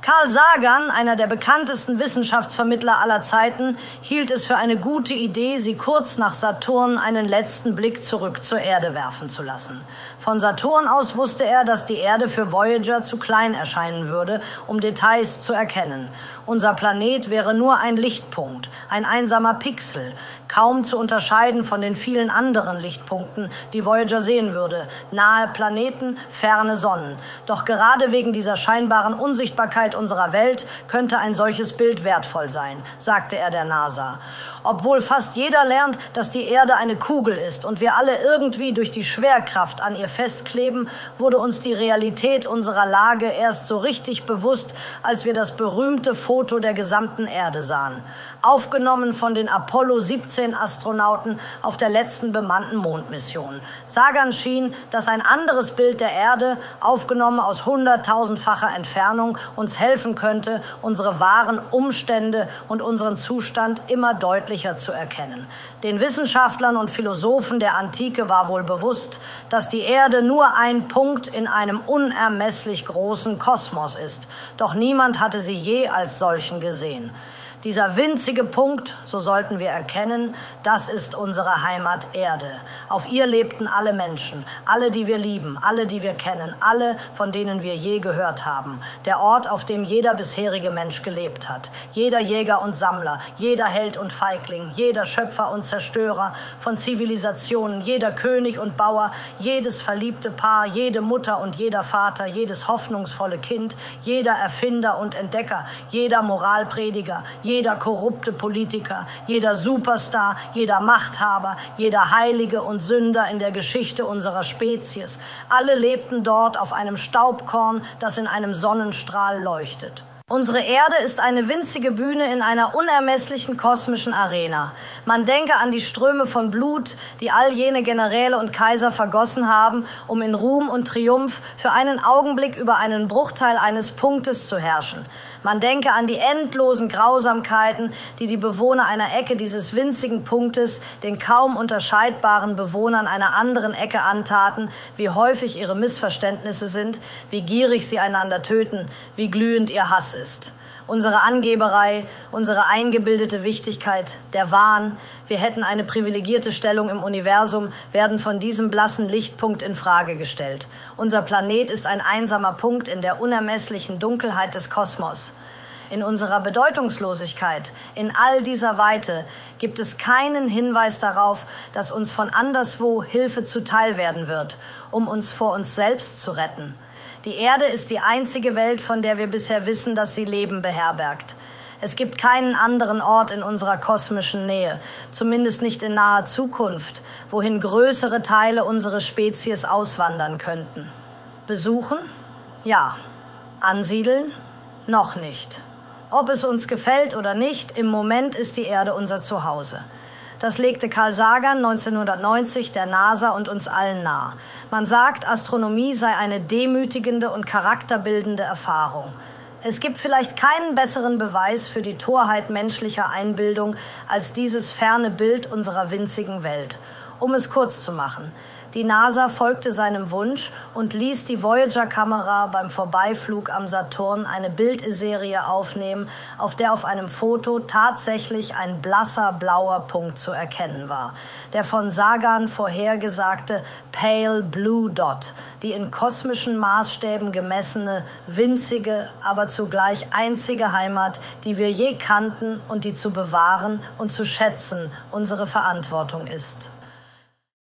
Carl Sagan, einer der bekanntesten Wissenschaftsvermittler aller Zeiten, hielt es für eine gute Idee, sie kurz nach Saturn einen letzten Blick zurück zur Erde werfen zu lassen. Von Saturn aus wusste er, dass die Erde für Voyager zu klein erscheinen würde, um Details zu erkennen. Unser Planet wäre nur ein Lichtpunkt, ein einsamer Pixel, kaum zu unterscheiden von den vielen anderen Lichtpunkten, die Voyager sehen würde, nahe Planeten, ferne Sonnen. Doch gerade wegen dieser scheinbaren Unsichtbarkeit unserer Welt könnte ein solches Bild wertvoll sein, sagte er der NASA. Obwohl fast jeder lernt, dass die Erde eine Kugel ist und wir alle irgendwie durch die Schwerkraft an ihr festkleben, wurde uns die Realität unserer Lage erst so richtig bewusst, als wir das berühmte Foto der gesamten Erde sahen. Aufgenommen von den Apollo 17 Astronauten auf der letzten bemannten Mondmission. Sagan schien, dass ein anderes Bild der Erde, aufgenommen aus 100.000-facher Entfernung, uns helfen könnte, unsere wahren Umstände und unseren Zustand immer deutlicher zu erkennen. Den Wissenschaftlern und Philosophen der Antike war wohl bewusst, dass die Erde nur ein Punkt in einem unermesslich großen Kosmos ist. Doch niemand hatte sie je als solchen gesehen. Dieser winzige Punkt, so sollten wir erkennen, das ist unsere Heimat Erde. Auf ihr lebten alle Menschen, alle, die wir lieben, alle, die wir kennen, alle, von denen wir je gehört haben. Der Ort, auf dem jeder bisherige Mensch gelebt hat. Jeder Jäger und Sammler, jeder Held und Feigling, jeder Schöpfer und Zerstörer von Zivilisationen, jeder König und Bauer, jedes verliebte Paar, jede Mutter und jeder Vater, jedes hoffnungsvolle Kind, jeder Erfinder und Entdecker, jeder Moralprediger, jeder korrupte Politiker, jeder Superstar, jeder Machthaber, jeder Heilige und Sünder in der Geschichte unserer Spezies. Alle lebten dort auf einem Staubkorn, das in einem Sonnenstrahl leuchtet. Unsere Erde ist eine winzige Bühne in einer unermesslichen kosmischen Arena. Man denke an die Ströme von Blut, die all jene Generäle und Kaiser vergossen haben, um in Ruhm und Triumph für einen Augenblick über einen Bruchteil eines Punktes zu herrschen. Man denke an die endlosen Grausamkeiten, die die Bewohner einer Ecke dieses winzigen Punktes den kaum unterscheidbaren Bewohnern einer anderen Ecke antaten, wie häufig ihre Missverständnisse sind, wie gierig sie einander töten, wie glühend ihr Hass ist. Unsere Angeberei, unsere eingebildete Wichtigkeit, der Wahn, wir hätten eine privilegierte Stellung im Universum, werden von diesem blassen Lichtpunkt in Frage gestellt. Unser Planet ist ein einsamer Punkt in der unermesslichen Dunkelheit des Kosmos. In unserer Bedeutungslosigkeit, in all dieser Weite, gibt es keinen Hinweis darauf, dass uns von anderswo Hilfe zuteil werden wird, um uns vor uns selbst zu retten. Die Erde ist die einzige Welt, von der wir bisher wissen, dass sie Leben beherbergt. Es gibt keinen anderen Ort in unserer kosmischen Nähe, zumindest nicht in naher Zukunft, wohin größere Teile unserer Spezies auswandern könnten. Besuchen? Ja. Ansiedeln? Noch nicht. Ob es uns gefällt oder nicht, im Moment ist die Erde unser Zuhause. Das legte Carl Sagan 1990 der NASA und uns allen nahe. Man sagt, Astronomie sei eine demütigende und charakterbildende Erfahrung. Es gibt vielleicht keinen besseren Beweis für die Torheit menschlicher Einbildung als dieses ferne Bild unserer winzigen Welt. Um es kurz zu machen: Die NASA folgte seinem Wunsch und ließ die Voyager-Kamera beim Vorbeiflug am Saturn eine Bildserie aufnehmen, auf der auf einem Foto tatsächlich ein blasser blauer Punkt zu erkennen war. Der von Sagan vorhergesagte Pale Blue Dot, die in kosmischen Maßstäben gemessene, winzige, aber zugleich einzige Heimat, die wir je kannten und die zu bewahren und zu schätzen unsere Verantwortung ist.